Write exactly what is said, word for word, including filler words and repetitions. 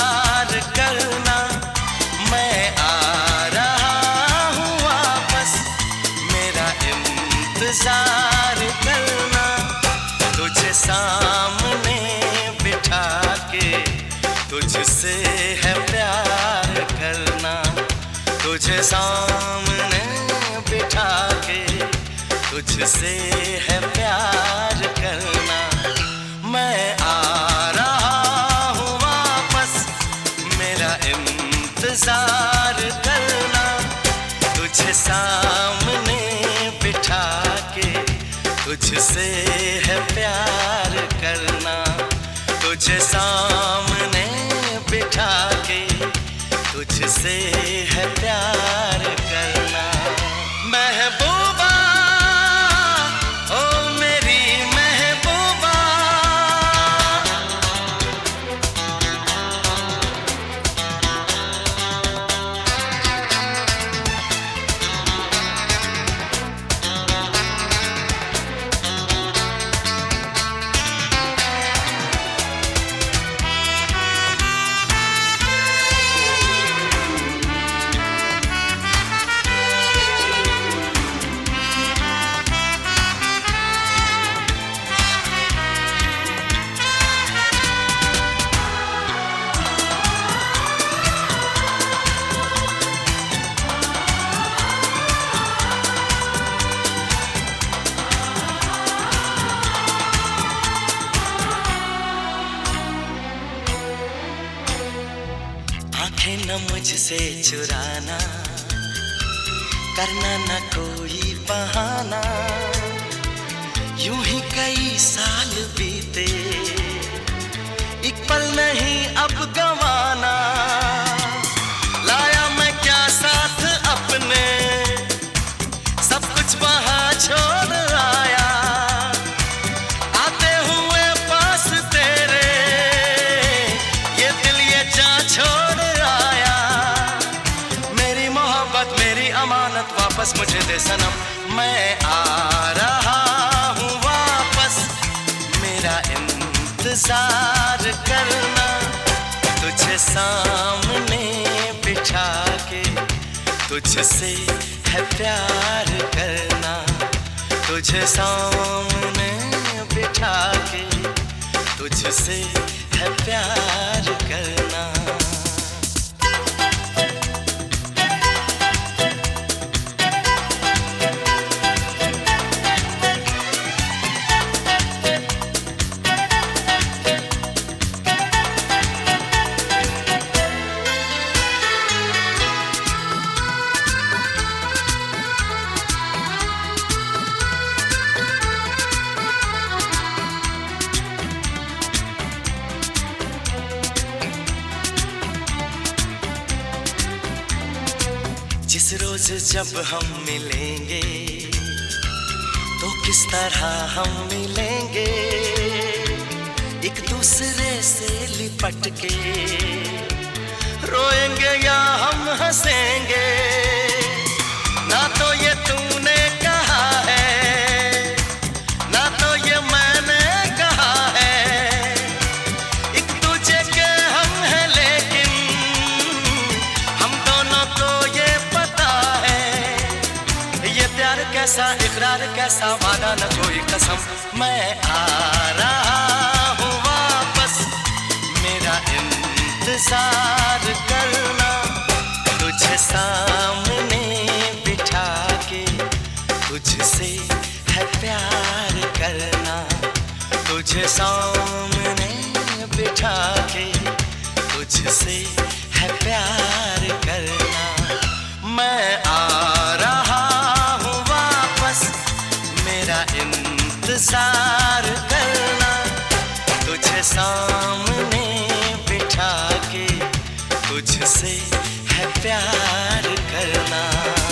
इंतजार करना, मैं आ रहा हूँ वापस, मेरा इंतजार करना। तुझे सामने बिठा के तुझसे है प्यार करना, तुझे सामने बिठा के तुझसे है प्यार करना। मैं आ रहा हूँ वापस, मेरा इंतजार करना, तुझे सामने बिठा के तुझसे है प्यार करना, तुझे सामने बिठा के तुझसे है प्यार करना। महबूबा ओ मेरी महबूबा, आंखें न मुझसे चुराना, करना न कोई बहाना। यूं ही कई साल बीते, एक पल नहीं अब गंवाना। लाया मैं क्या साथ अपने, सब कुछ वहां छोड़ आया। आते हुए पास तेरे, ये दिल ये जान छोड़ अमानत वापस मुझे दे सनम। मैं आ रहा हूँ वापस, मेरा इंतजार करना, तुझे सामने बिठा के तुझसे है प्यार करना, तुझे सामने बिठा के तुझसे है प्यार करना। जिस रोज जब हम मिलेंगे तो किस तरह हम मिलेंगे, एक दूसरे से लिपट के रोएंगे या हम हंसेंगे। ना तो ये तूने कहा है, ना तो ये मैंने कहा है, एक दूजे के हम हैं लेकिन हम दोनों को ये पता है, ये प्यार कैसा इकरार कैसा वादा न कोई कसम। मैं आ रहा हूँ वापस, मेरा इंतजार करना, तुझे सामने बिठा के तुझसे है प्यार करना, तुझे सामने बिठा के तुझसे है प्यार करना। मैं आ रहा हूँ वापस, मेरा इंतजार करना, तुझे सामने बिठा के तुझसे है प्यार करना।